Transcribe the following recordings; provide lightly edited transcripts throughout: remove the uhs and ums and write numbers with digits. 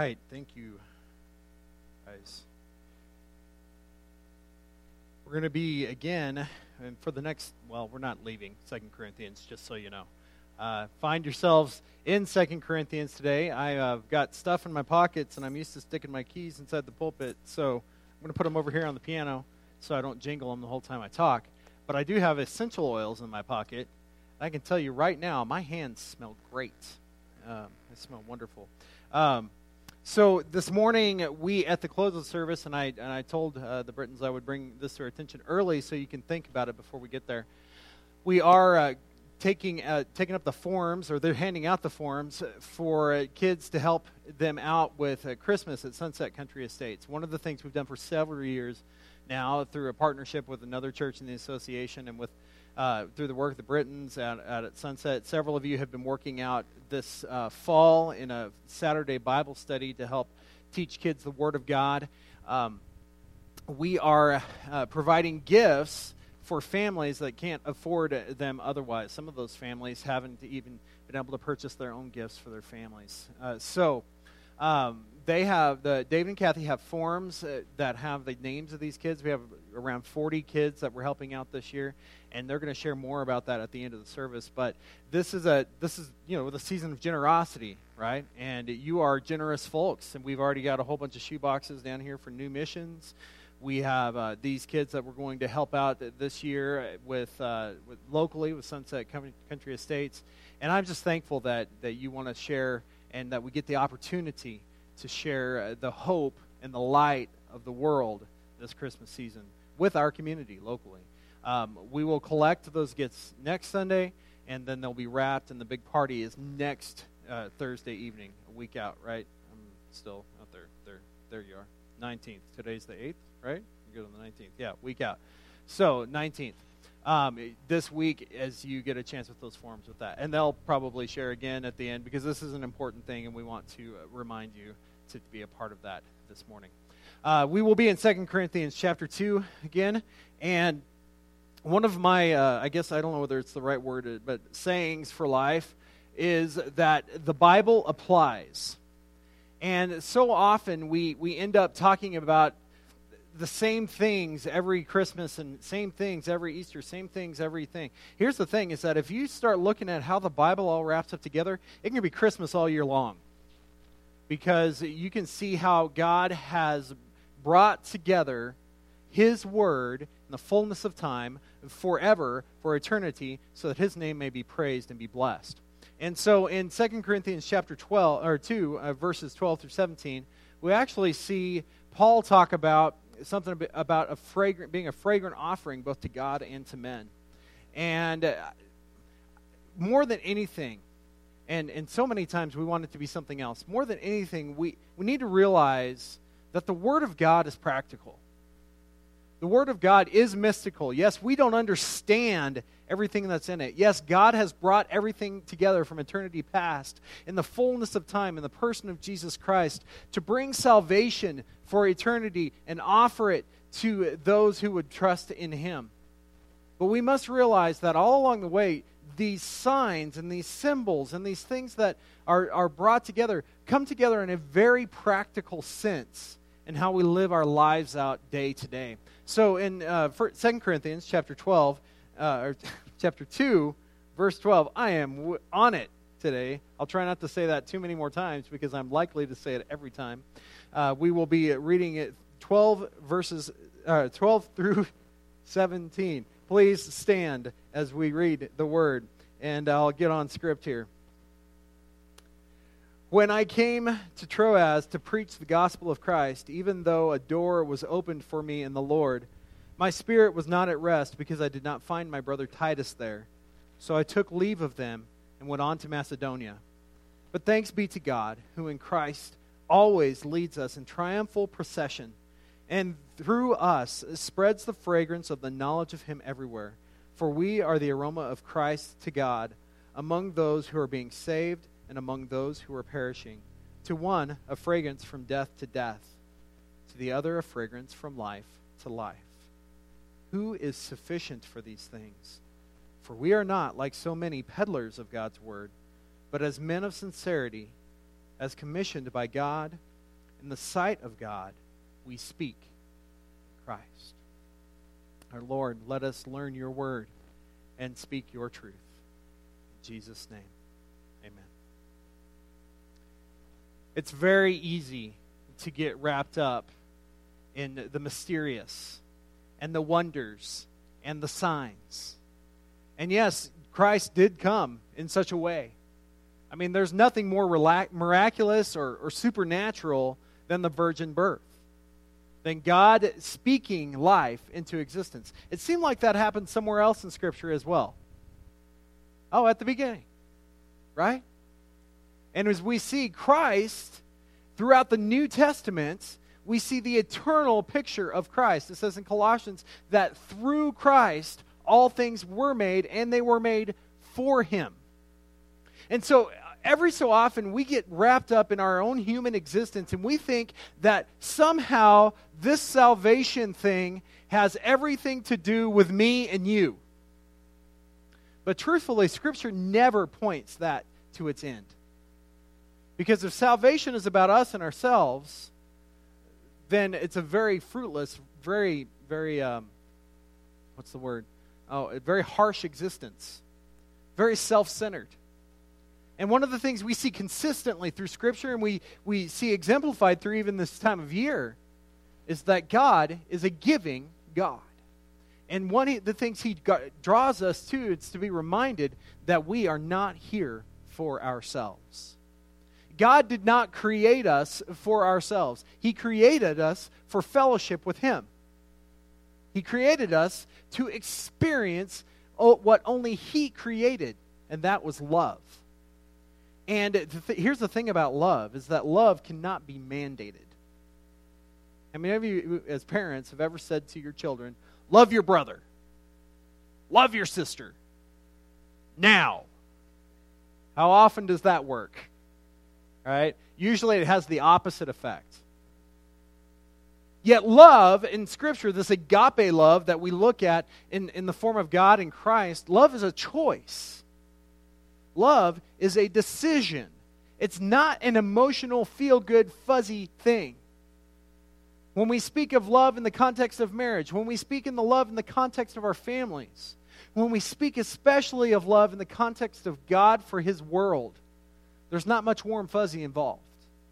right. Thank you, guys. We're going to be again, and for the next, we're not leaving 2 Corinthians, just so you know. Find yourselves in 2 Corinthians today. I've got stuff in my pockets, and I'm used to sticking my keys inside the pulpit, so I'm going to put them over here on the piano so I don't jingle them the whole time I talk. But I do have essential oils in my pocket. I can tell you right now, my hands smell great. They smell wonderful. So this morning, we at the close of the service, and I told the Britons I would bring this to our attention early so you can think about it before we get there. We are taking up the forms, or they're handing out the forms for kids to help them out with Christmas at Sunset Country Estates. One of the things we've done for several years now through a partnership with another church in the association and with through the work of the Britons out at Sunset. Several of you have been working out this fall in a Saturday Bible study to help teach kids the Word of God. We are providing gifts for families that can't afford them otherwise. Some of those families haven't even been able to purchase their own gifts for their families. They have, David and Kathy have forms that have the names of these kids. We have around 40 kids that we're helping out this year, and they're going to share more about that at the end of the service. But this is the season of generosity, right? And you are generous folks, and we've already got a whole bunch of shoe boxes down here for new missions. We have these kids that we're going to help out this year with locally with Sunset Country Estates, and I'm just thankful that you want to share and that we get the opportunity to share the hope and the light of the world this Christmas season with our community locally. We will collect those gifts next Sunday, and then they'll be wrapped, and the big party is next Thursday evening, a week out, right? I'm still out there. There you are. 19th. Today's the 8th, right? You're good on the 19th. Yeah, week out. So, 19th. This week, as you get a chance with those forms with that. And they'll probably share again at the end, because this is an important thing, and we want to remind you to be a part of that this morning. We will be in 2 Corinthians chapter 2 again, and one of my, I guess I don't know whether it's the right word, but sayings for life is that the Bible applies. And so often we end up talking about the same things every Christmas and same things every Easter, same things everything. Here's the thing, is that if you start looking at how the Bible all wraps up together, it can be Christmas all year long. Because you can see how God has brought together His Word in the fullness of time, forever, for eternity, so that His name may be praised and be blessed. And so in 2 Corinthians chapter 2, verses 12 through 17, we actually see Paul talk about something about being a fragrant offering both to God and to men. And more than anything, and so many times we want it to be something else, more than anything, we need to realize that the Word of God is practical. The Word of God is mystical. Yes, we don't understand everything that's in it. Yes, God has brought everything together from eternity past in the fullness of time in the person of Jesus Christ to bring salvation for eternity and offer it to those who would trust in Him. But we must realize that all along the way, these signs and these symbols and these things that are brought together come together in a very practical sense in how we live our lives out day to day. So in 2 Corinthians chapter 12, or chapter 2, verse 12, I am on it today. I'll try not to say that too many more times because I'm likely to say it every time. We will be reading it 12 through 17. Please stand as we read the Word, and I'll get on script here. When I came to Troas to preach the gospel of Christ, even though a door was opened for me in the Lord, my spirit was not at rest because I did not find my brother Titus there. So I took leave of them and went on to Macedonia. But thanks be to God, who in Christ always leads us in triumphal procession, and through us spreads the fragrance of the knowledge of Him everywhere. For we are the aroma of Christ to God among those who are being saved and among those who are perishing. To one, a fragrance from death to death. To the other, a fragrance from life to life. Who is sufficient for these things? For we are not, like so many, peddlers of God's word, but as men of sincerity, as commissioned by God, in the sight of God, we speak Christ. Our Lord, let us learn your word and speak your truth. In Jesus' name, amen. It's very easy to get wrapped up in the mysterious and the wonders and the signs. And yes, Christ did come in such a way. I mean, there's nothing more miraculous or supernatural than the virgin birth, than God speaking life into existence. It seemed like that happened somewhere else in Scripture as well. Oh, at the beginning, right? And as we see Christ throughout the New Testament, we see the eternal picture of Christ. It says in Colossians that through Christ all things were made, and they were made for him. And so every so often we get wrapped up in our own human existence, and we think that somehow this salvation thing has everything to do with me and you. But truthfully, Scripture never points that to its end. Because if salvation is about us and ourselves, then it's a very fruitless, very, what's the word? Oh, a very harsh existence. Very self-centered. And one of the things we see consistently through Scripture, and we see exemplified through even this time of year, is that God is a giving God. And one of the things he draws us to is to be reminded that we are not here for ourselves. God did not create us for ourselves. He created us for fellowship with him. He created us to experience what only he created, and that was love. And here's the thing about love, is that love cannot be mandated. How many of you as parents have ever said to your children, love your brother, love your sister, now? How often does that work? Right? Usually it has the opposite effect. Yet love in Scripture, this agape love that we look at in the form of God in Christ, love is a choice. Love is a decision. It's not an emotional, feel-good, fuzzy thing. When we speak of love in the context of marriage, when we speak in the love in the context of our families, when we speak especially of love in the context of God for his world, there's not much warm fuzzy involved.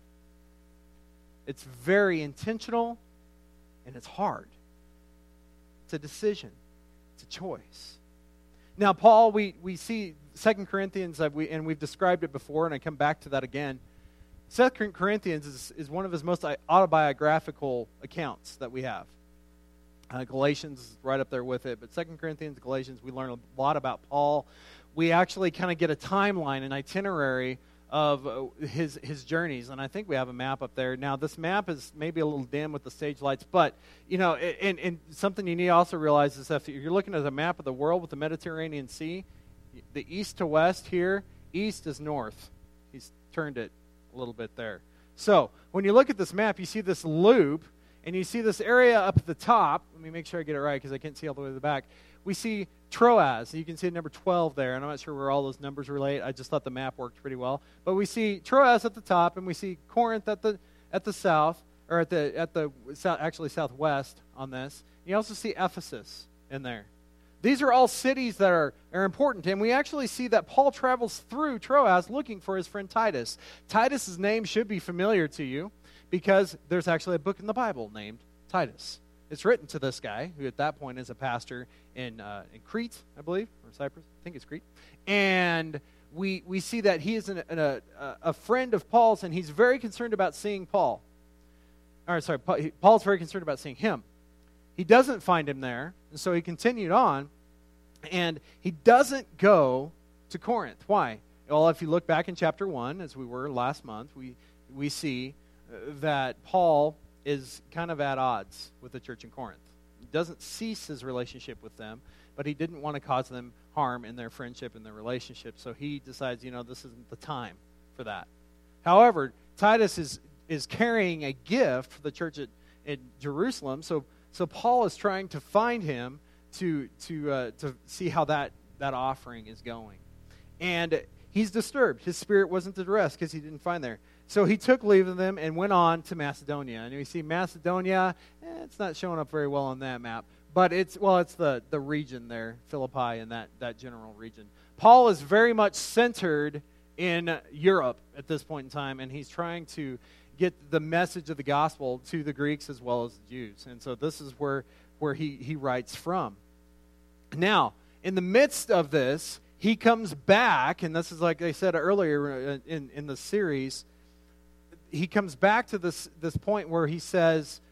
It's very intentional, and it's hard. It's a decision. It's a choice. Now, Paul, we see 2 Corinthians, and we've described it before, and I come back to that again. 2 Corinthians is one of his most autobiographical accounts that we have. Galatians is right up there with it, but 2 Corinthians, Galatians, we learn a lot about Paul. We actually kind of get a timeline, an itinerary of his journeys, and I think we have a map up there. Now, this map is maybe a little dim with the stage lights, but, you know, and something you need to also realize is that if you're looking at a map of the world with the Mediterranean Sea, the east to west here, east is north. He's turned it a little bit there. So, when you look at this map, you see this loop, and you see this area up at the top. Let me make sure I get it right because I can't see all the way to the back. We see Troas. You can see number 12 there, and I'm not sure where all those numbers relate. I just thought the map worked pretty well. But we see Troas at the top, and we see Corinth at the south, or at the southwest on this. You also see Ephesus in there. These are all cities that are important, and we actually see that Paul travels through Troas looking for his friend Titus. Titus's name should be familiar to you because there's actually a book in the Bible named Titus. It's written to this guy, who at that point is a pastor in Crete, I believe, or Cyprus. I think it's Crete. And we see that he is a friend of Paul's, and he's very concerned about seeing Paul. Paul's very concerned about seeing him. He doesn't find him there, and so he continued on, and he doesn't go to Corinth. Why? Well, if you look back in chapter 1, as we were last month, we see that Paul is kind of at odds with the church in Corinth. He doesn't cease his relationship with them, but he didn't want to cause them harm in their friendship and their relationship, so he decides, this isn't the time for that. However, Titus is carrying a gift for the church at Jerusalem, so Paul is trying to find him to see how that offering is going. And he's disturbed. His spirit wasn't at rest because he didn't find there. So he took leave of them and went on to Macedonia. And you see Macedonia, it's not showing up very well on that map. But it's the region there, Philippi and that general region. Paul is very much centered in Europe at this point in time, and he's trying to get the message of the gospel to the Greeks as well as the Jews. And so this is where he writes from. Now, in the midst of this, he comes back, and this is like I said earlier in the series, he comes back to this point where he says,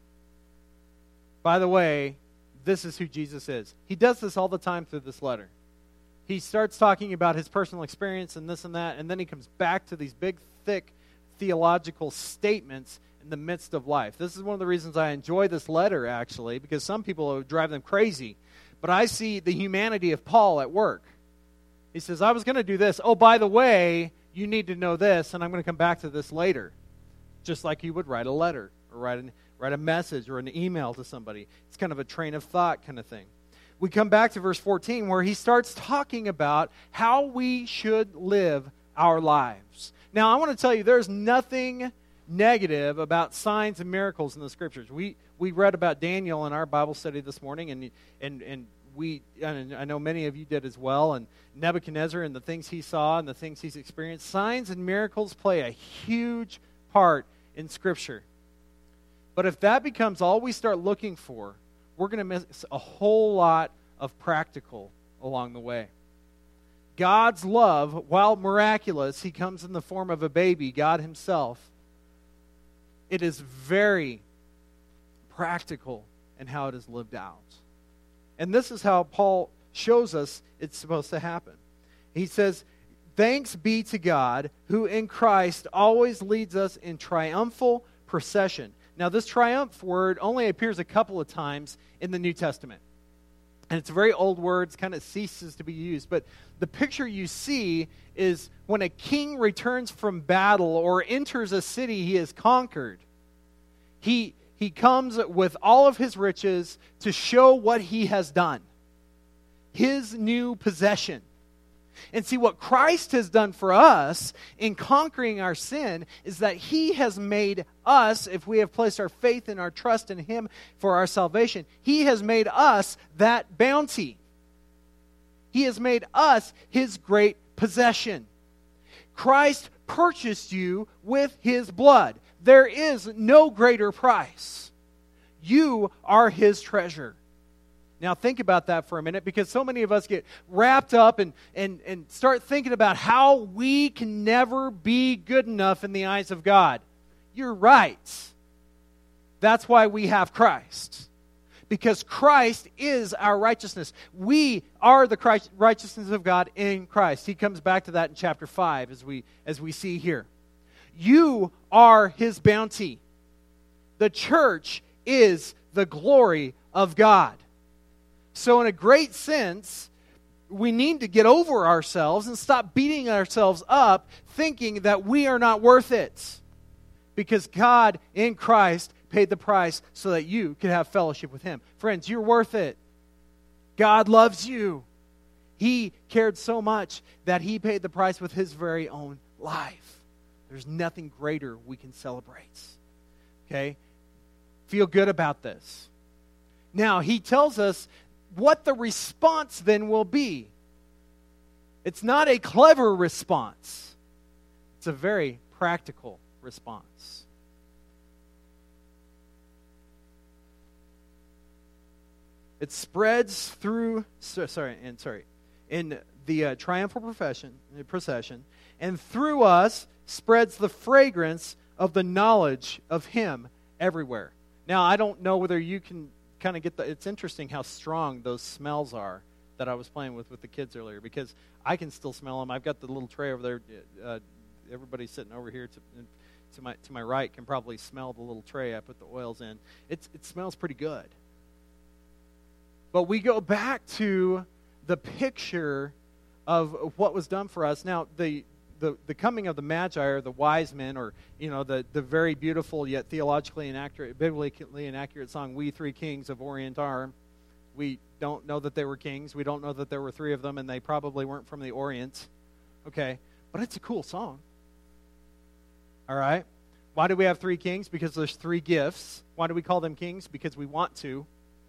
by the way, this is who Jesus is. He does this all the time through this letter. He starts talking about his personal experience and this and that, and then he comes back to these big, thick theological statements in the midst of life. This is one of the reasons I enjoy this letter, actually, because some people, it would drive them crazy. But I see the humanity of Paul at work. He says, I was going to do this. Oh, by the way, you need to know this, and I'm going to come back to this later. Just like you would write a letter or write a message or an email to somebody. It's kind of a train of thought kind of thing. We come back to verse 14 where he starts talking about how we should live our lives. Now, I want to tell you, there's nothing negative about signs and miracles in the Scriptures. We read about Daniel in our Bible study this morning, and I know many of you did as well, and Nebuchadnezzar and the things he saw and the things he's experienced. Signs and miracles play a huge part in Scripture. But if that becomes all we start looking for, we're going to miss a whole lot of practical along the way. God's love, while miraculous, he comes in the form of a baby, God himself. It is very practical in how it is lived out. And this is how Paul shows us it's supposed to happen. He says, thanks be to God, who in Christ always leads us in triumphal procession. Now, this triumph word only appears a couple of times in the New Testament. And it's a very old word, it kind of ceases to be used. But the picture you see is when a king returns from battle or enters a city he has conquered, he comes with all of his riches to show what he has done, his new possession. And see, what Christ has done for us in conquering our sin is that he has made us, if we have placed our faith and our trust in him for our salvation, he has made us that bounty. He has made us his great possession. Christ purchased you with his blood. There is no greater price. You are his treasure. Now think about that for a minute, because so many of us get wrapped up and start thinking about how we can never be good enough in the eyes of God. You're right. That's why we have Christ. Because Christ is our righteousness. We are the righteousness of God in Christ. He comes back to that in chapter 5 as we see here. You are his bounty. The church is the glory of God. So in a great sense, we need to get over ourselves and stop beating ourselves up thinking that we are not worth it. Because God in Christ paid the price so that you could have fellowship with him. Friends, you're worth it. God loves you. He cared so much that he paid the price with his very own life. There's nothing greater we can celebrate. Okay? Feel good about this. Now, he tells us what the response then will be. It's not a clever response. It's a very practical response. It spreads through, in the triumphal procession, and through us spreads the fragrance of the knowledge of him everywhere. Now, I don't know whether you can kind of get it's interesting how strong those smells are that I was playing with the kids earlier, because I can still smell them. I've got the little tray over there. Everybody sitting over here to my right can probably smell the little tray I put the oils in. It smells pretty good. But we go back to the picture of what was done for us. Now, the coming of the Magi, or the wise men, or the very beautiful yet theologically inaccurate, biblically inaccurate song, "We Three Kings of Orient Are." We don't know that they were kings. We don't know that there were three of them, and they probably weren't from the Orient. Okay, but it's a cool song. All right? Why do we have 3 kings? Because there's 3 gifts. Why do we call them kings? Because we want to.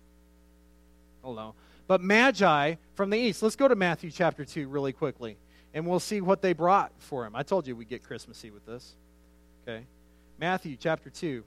Hold on. But Magi from the east. Let's go to Matthew chapter 2 really quickly, and we'll see what they brought for him. I told you we'd get Christmassy with this. Okay? Matthew chapter 2.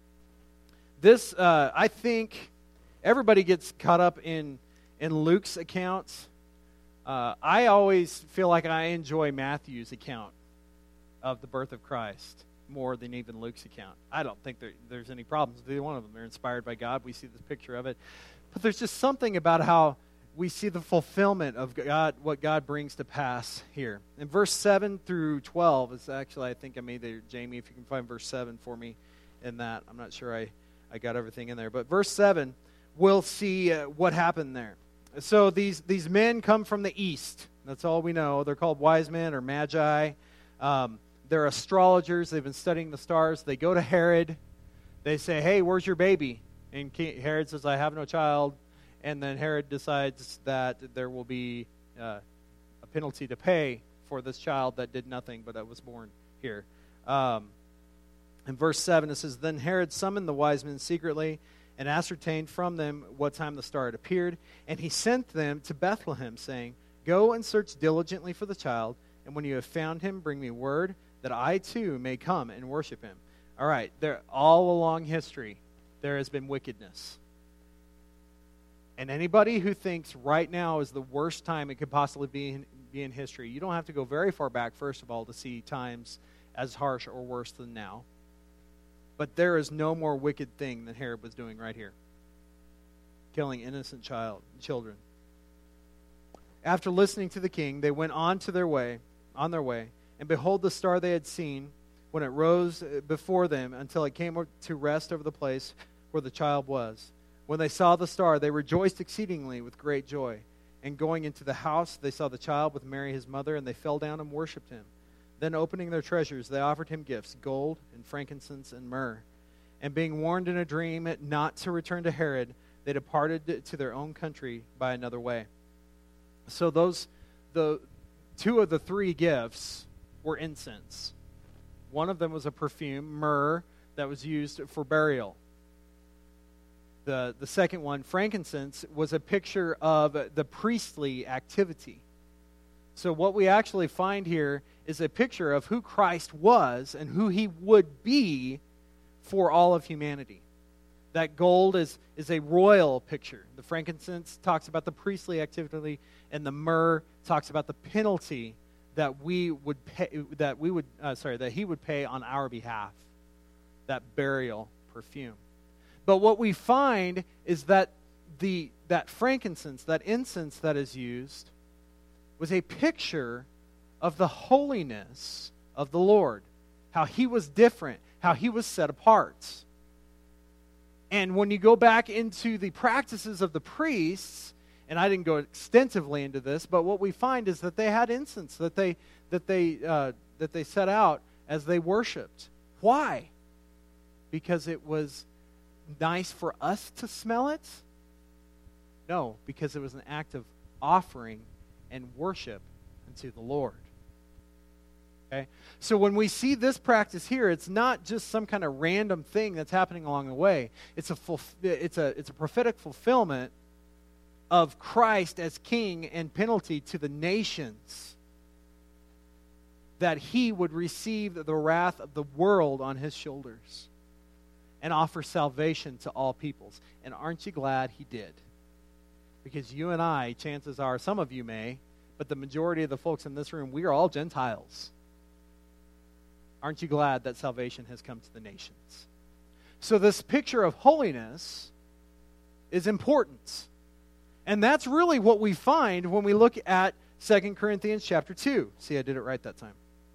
This, I think, everybody gets caught up in Luke's accounts. I always feel like I enjoy Matthew's account of the birth of Christ more than even Luke's account. I don't think there's any problems with either one of them. They're inspired by God. We see this picture of it. But there's just something about how we see the fulfillment of God, what God brings to pass here. In verse 7 through 12, it's actually, I think I made there, Jamie, if you can find verse 7 for me in that. I'm not sure I got everything in there. But verse 7, we'll see what happened there. So these men come from the east. That's all we know. They're called wise men or magi. They're astrologers. They've been studying the stars. They go to Herod. They say, hey, where's your baby? And Herod says, I have no child. And then Herod decides that there will be a penalty to pay for this child that did nothing, but that was born here. In verse 7, it says, Then Herod summoned the wise men secretly and ascertained from them what time the star had appeared. And he sent them to Bethlehem, saying, Go and search diligently for the child, and when you have found him, bring me word that I too may come and worship him. All right, there all along history, there has been wickedness. And anybody who thinks right now is the worst time it could possibly be in history, you don't have to go very far back, first of all, to see times as harsh or worse than now. But there is no more wicked thing than Herod was doing right here. Killing innocent children. After listening to the king, they went on their way, and behold, the star they had seen when it rose before them until it came to rest over the place where the child was. When they saw the star, they rejoiced exceedingly with great joy. And going into the house, they saw the child with Mary his mother, and they fell down and worshipped him. Then opening their treasures, they offered him gifts, gold and frankincense and myrrh. And being warned in a dream not to return to Herod, they departed to their own country by another way. So the 2 of the 3 gifts were incense. One of them was a perfume, myrrh, that was used for burial. The second one, frankincense, was a picture of the priestly activity. So what we actually find here is a picture of who Christ was and who he would be for all of humanity. That gold is a royal picture. The frankincense talks about the priestly activity, and the myrrh talks about the penalty that he would pay on our behalf. That burial perfume. But what we find is that that frankincense, that incense that is used, was a picture of the holiness of the Lord. How he was different, how he was set apart. And when you go back into the practices of the priests, and I didn't go extensively into this, but what we find is that they had incense that they set out as they worshipped. Why? Because it was nice for us to smell it? No, because it was an act of offering and worship unto the Lord. Okay? So when we see this practice here, it's not just some kind of random thing that's happening along the way. It's a prophetic fulfillment of Christ as king and penalty to the nations, that he would receive the wrath of the world on his shoulders and offer salvation to all peoples. And aren't you glad he did? Because you and I, chances are, some of you may, but the majority of the folks in this room, we are all Gentiles. Aren't you glad that salvation has come to the nations? So this picture of holiness is important. And that's really what we find when we look at 2 Corinthians chapter 2. See, I did it right that time.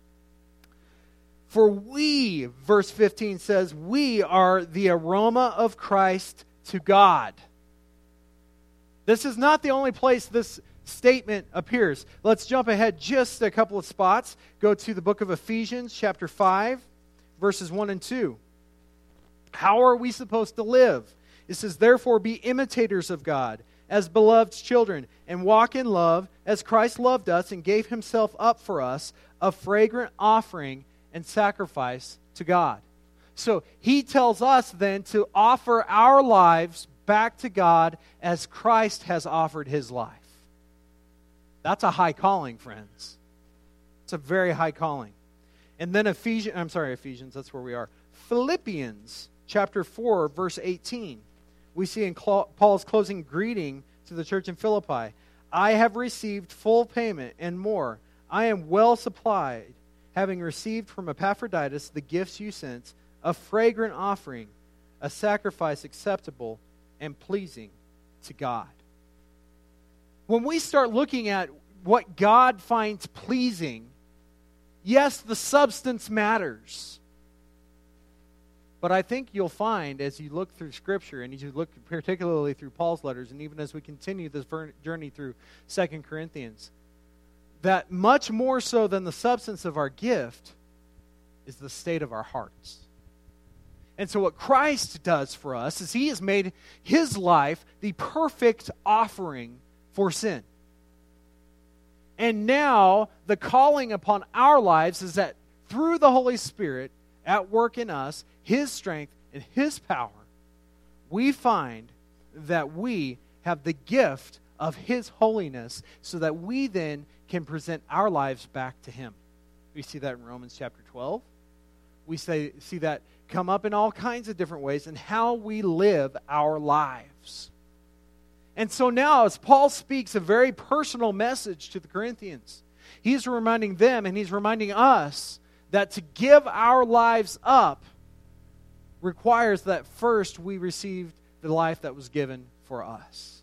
For we, verse 15 says, we are the aroma of Christ to God. This is not the only place this statement appears. Let's jump ahead just a couple of spots. Go to the book of Ephesians, chapter 5, verses 1 and 2. How are we supposed to live? It says, therefore be imitators of God, as beloved children, and walk in love, as Christ loved us and gave himself up for us, a fragrant offering and sacrifice to God. So he tells us then to offer our lives back to God as Christ has offered his life. That's a high calling, friends. It's a very high calling. And then Ephesians, that's where we are. Philippians chapter 4, verse 18. We see in Paul's closing greeting to the church in Philippi, I have received full payment and more. I am well supplied, having received from Epaphroditus the gifts you sent, a fragrant offering, a sacrifice acceptable and pleasing to God. When we start looking at what God finds pleasing, yes, the substance matters. But I think you'll find as you look through Scripture, and as you look particularly through Paul's letters, and even as we continue this journey through 2 Corinthians, that much more so than the substance of our gift is the state of our hearts. And so what Christ does for us is he has made his life the perfect offering for sin. And now the calling upon our lives is that through the Holy Spirit at work in us, his strength and his power, we find that we have the gift of his holiness so that we then can present our lives back to him. We see that in Romans chapter 12. We see that come up in all kinds of different ways in how we live our lives. And so now, as Paul speaks a very personal message to the Corinthians, he's reminding them and he's reminding us that to give our lives up requires that first we received the life that was given for us.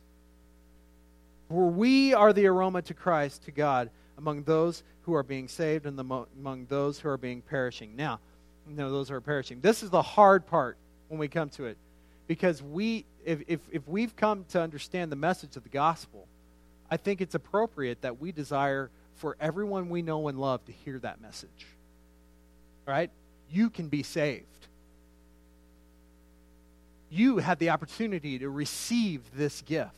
For we are the aroma to Christ, to God, among those who are being saved and among those who are being perishing. Now, those who are perishing. This is the hard part when we come to it. Because if we've come to understand the message of the gospel, I think it's appropriate that we desire for everyone we know and love to hear that message. Right? You can be saved. You have the opportunity to receive this gift.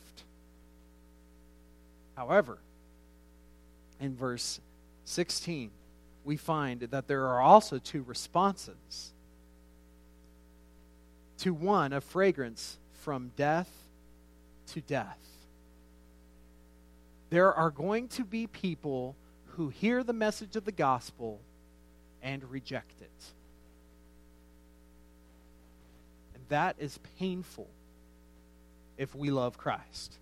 However, in verse 16, we find that there are also two responses. To one, a fragrance from death to death. There are going to be people who hear the message of the gospel and reject it. And that is painful if we love Christ.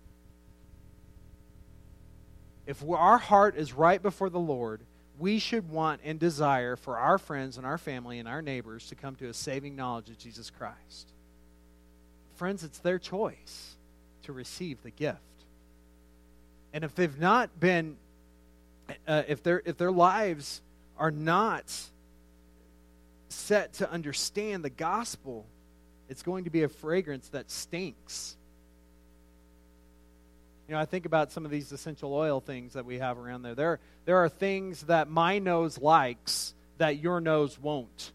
If our heart is right before the Lord, we should want and desire for our friends and our family and our neighbors to come to a saving knowledge of Jesus Christ. Friends, it's their choice to receive the gift. And if they've not been, if their lives are not set to understand the gospel, it's going to be a fragrance that stinks. You know, I think about some of these essential oil things that we have around there. There are things that my nose likes that your nose won't.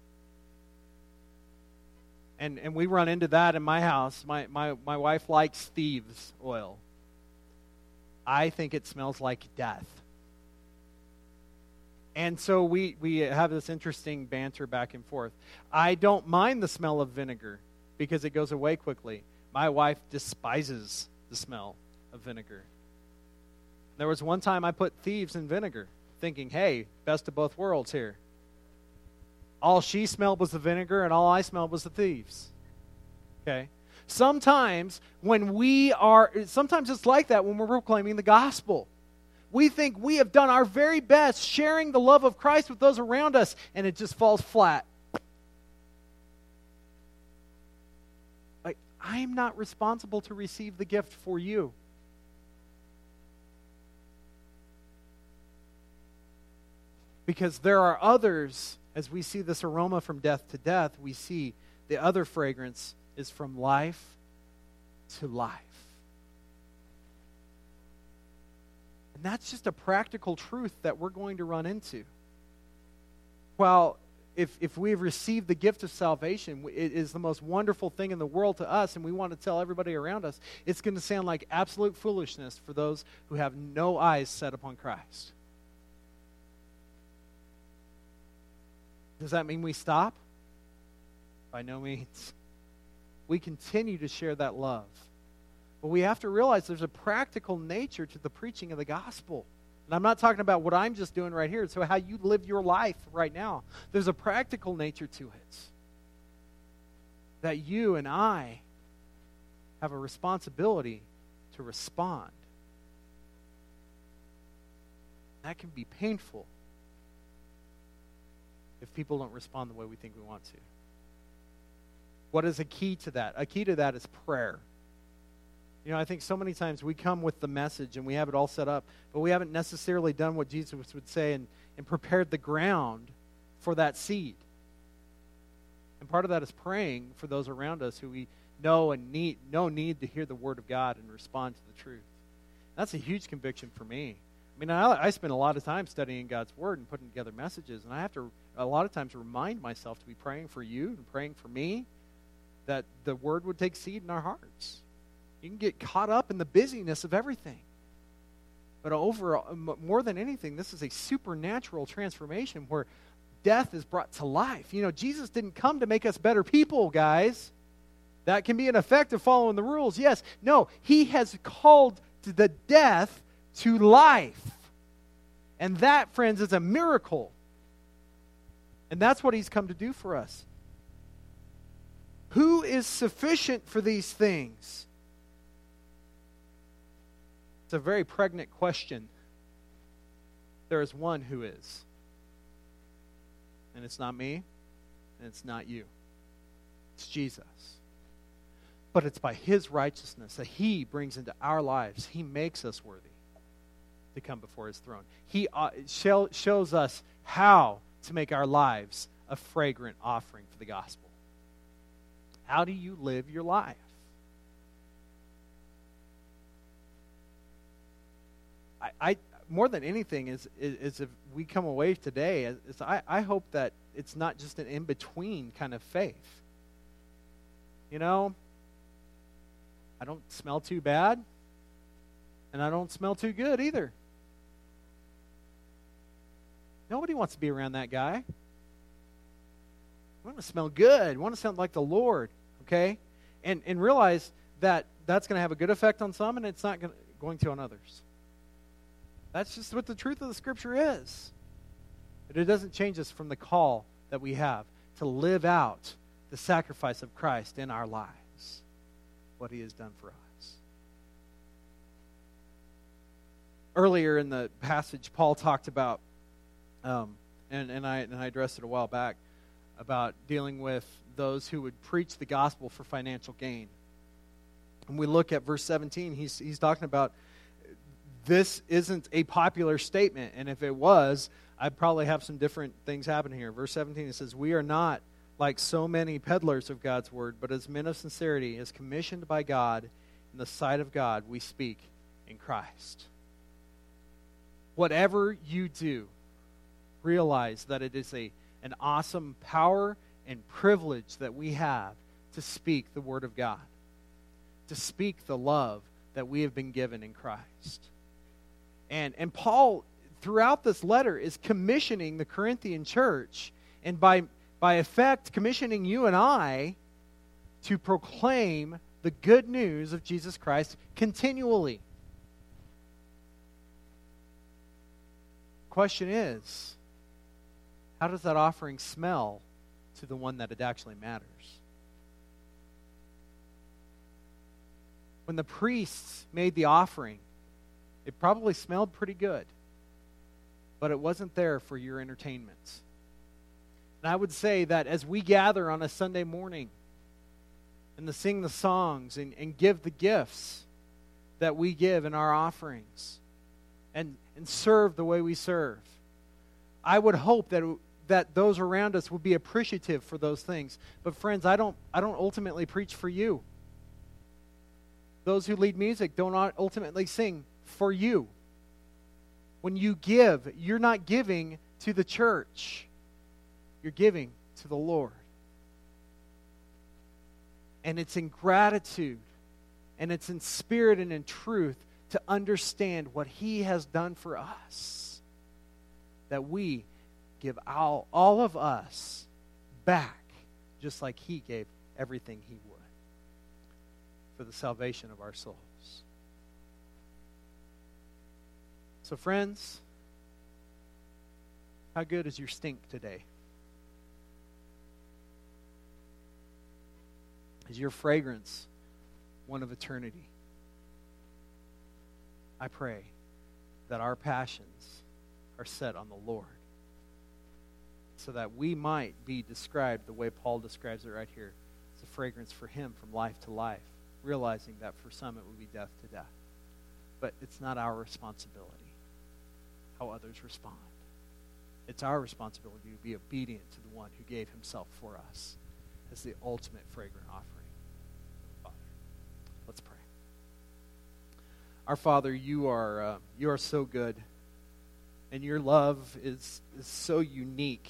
And we run into that in my house. My wife likes thieves' oil. I think it smells like death. And so we have this interesting banter back and forth. I don't mind the smell of vinegar because it goes away quickly. My wife despises the smell of vinegar. There was one time I put thieves in vinegar, thinking, hey, best of both worlds here. All she smelled was the vinegar, and all I smelled was the thieves. Okay? Sometimes it's like that when we're proclaiming the gospel. We think we have done our very best sharing the love of Christ with those around us, and it just falls flat. Like, I'm not responsible to receive the gift for you. Because there are others, as we see this aroma from death to death, we see the other fragrance is from life to life. And that's just a practical truth that we're going to run into. While if we've received the gift of salvation, it is the most wonderful thing in the world to us, and we want to tell everybody around us, it's going to sound like absolute foolishness for those who have no eyes set upon Christ. Does that mean we stop? By no means. We continue to share that love. But we have to realize there's a practical nature to the preaching of the gospel. And I'm not talking about what I'm just doing right here. So how you live your life right now. There's a practical nature to it. That you and I have a responsibility to respond. That can be painful if people don't respond the way we think we want to. What is a key to that? A key to that is prayer. You know, I think so many times we come with the message and we have it all set up, but we haven't necessarily done what Jesus would say and prepared the ground for that seed. And part of that is praying for those around us who we know need to hear the word of God and respond to the truth. That's a huge conviction for me. I mean, I spend a lot of time studying God's word and putting together messages, and I have to a lot of times remind myself to be praying for you and praying for me, that the word would take seed in our hearts. You can get caught up in the busyness of everything. But more than anything, this is a supernatural transformation where death is brought to life. You know, Jesus didn't come to make us better people, guys. That can be an effect of following the rules, yes. No, he has called to the death to life. And that, friends, is a miracle. And that's what he's come to do for us. Who is sufficient for these things? It's a very pregnant question. There is one who is. And it's not me, and it's not you. It's Jesus. But it's by his righteousness that he brings into our lives. He makes us worthy to come before his throne. He shows us how to make our lives a fragrant offering for the gospel. How do you live your life? I more than anything is if we come away today, I hope that it's not just an in-between kind of faith. You know, I don't smell too bad, and I don't smell too good either. Nobody wants to be around that guy. I want to smell good. I want to sound like the Lord, okay? And realize that that's going to have a good effect on some, and it's not going to on others. That's just what the truth of the Scripture is. But it doesn't change us from the call that we have to live out the sacrifice of Christ in our lives, what he has done for us. Earlier in the passage, Paul talked about, and I addressed it a while back, about dealing with those who would preach the gospel for financial gain. And we look at verse 17, he's talking about this isn't a popular statement, and if it was, I'd probably have some different things happen here. Verse 17, it says, "We are not like so many peddlers of God's word, but as men of sincerity, as commissioned by God, in the sight of God, we speak in Christ." Whatever you do, realize that it is an awesome power and privilege that we have to speak the word of God, to speak the love that we have been given in Christ. And Paul, throughout this letter, is commissioning the Corinthian church, and by effect, commissioning you and I to proclaim the good news of Jesus Christ continually. Question is, how does that offering smell to the one that it actually matters? When the priests made the offering, it probably smelled pretty good, but it wasn't there for your entertainment. And I would say that as we gather on a Sunday morning and to sing the songs and give the gifts that we give in our offerings and serve the way we serve, I would hope that those around us would be appreciative for those things. But friends, I don't ultimately preach for you. Those who lead music don't ultimately sing for you. When you give, you're not giving to the church. You're giving to the Lord. And it's in gratitude, and it's in spirit and in truth to understand what he has done for us, that we give all of us back, just like he gave everything he would, for the salvation of our souls. So friends, how good is your stink today? Is your fragrance one of eternity? I pray that our passions are set on the Lord, so that we might be described the way Paul describes it right here. It's a fragrance for him from life to life, realizing that for some it will be death to death. But it's not our responsibility how others respond. It's our responsibility to be obedient to the one who gave himself for us as the ultimate fragrant offering. Father, let's pray. Our Father, you are so good, and your love is so unique.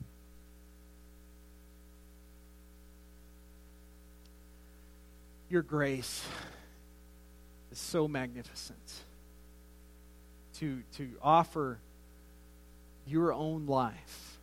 Your grace is so magnificent. To offer your own life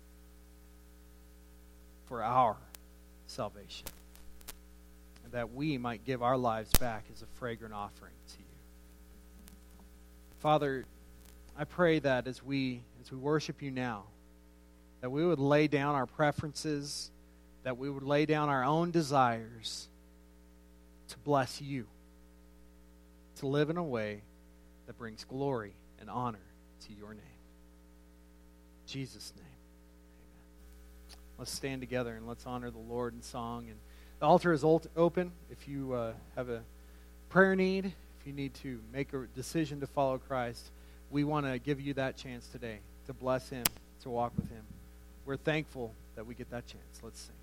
for our salvation, and that we might give our lives back as a fragrant offering to you. Father, I pray that as we worship you now, that we would lay down our preferences, that we would lay down our own desires to bless you, to live in a way that brings glory and honor to your name. In Jesus' name, amen. Let's stand together and let's honor the Lord in song. And the altar is open. If you have a prayer need, if you need to make a decision to follow Christ, we want to give you that chance today to bless him, to walk with him. We're thankful that we get that chance. Let's sing.